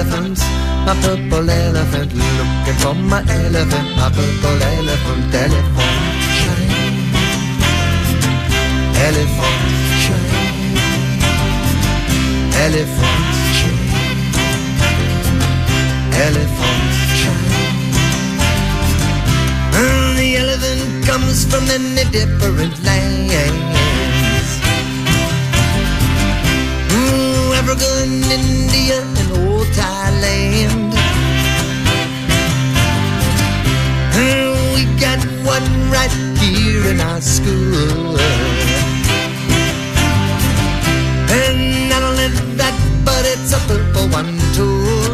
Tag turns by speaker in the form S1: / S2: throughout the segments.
S1: elephant, my purple elephant, looking for my elephant, my purple elephant, elephant shine, elephant shine, elephant shine, elephant shine. And the elephant comes from many different lands. Africa and India and old Thailand. And we got one right here in our school. And not only that, but it's a purple one too.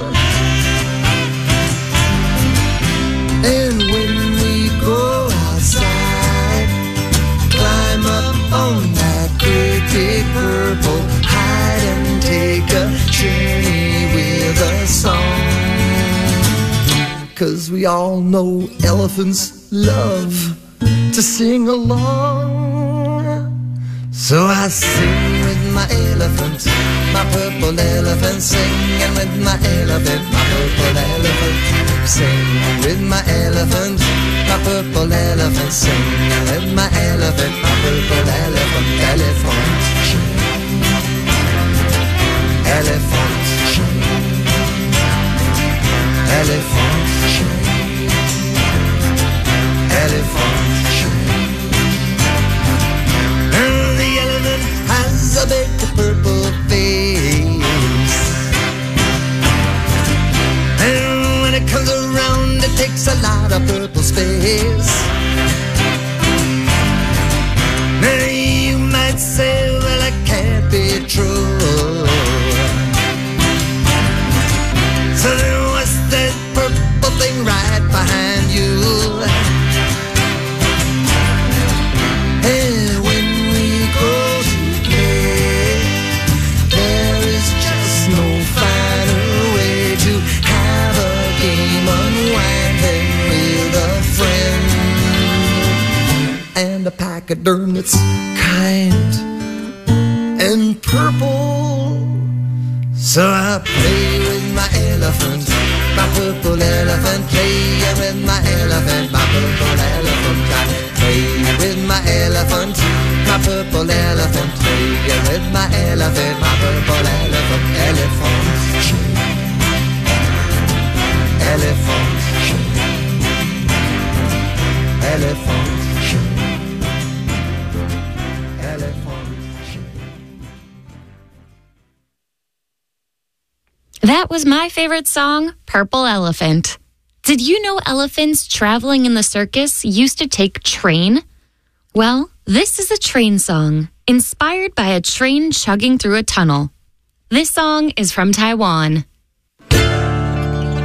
S1: And when we go outside, climb up on that great big purple, hide and take a journey with a song. 'Cause we all know elephants love to sing along. So I sing with my elephant, my purple elephant, singing with my elephant, my purple elephant. Sing with my elephant, my purple elephant, singing with my elephant, my purple elephant, elephant. Elephant, elephant, elephant. And the elephant has a big purple face. And when it comes around, it takes a lot of purple space. Now you might say, well, it can't be true. So then what's that purple thing right behind you? And when we go to play, there is just no finer way to have a game unwinding with a friend and a pachyderm that's kind and purple. So I play with my elephant, my purple elephant, playing with my elephant, my purple elephant. I play with my elephant, my purple elephant, playing with my elephant, my purple elephant, elephant, elephant, elephant, elephant.
S2: That was my favorite song, Purple Elephant. Did you know elephants traveling in the circus used to take train? Well, this is a train song, inspired by a train chugging through a tunnel. This song is from Taiwan.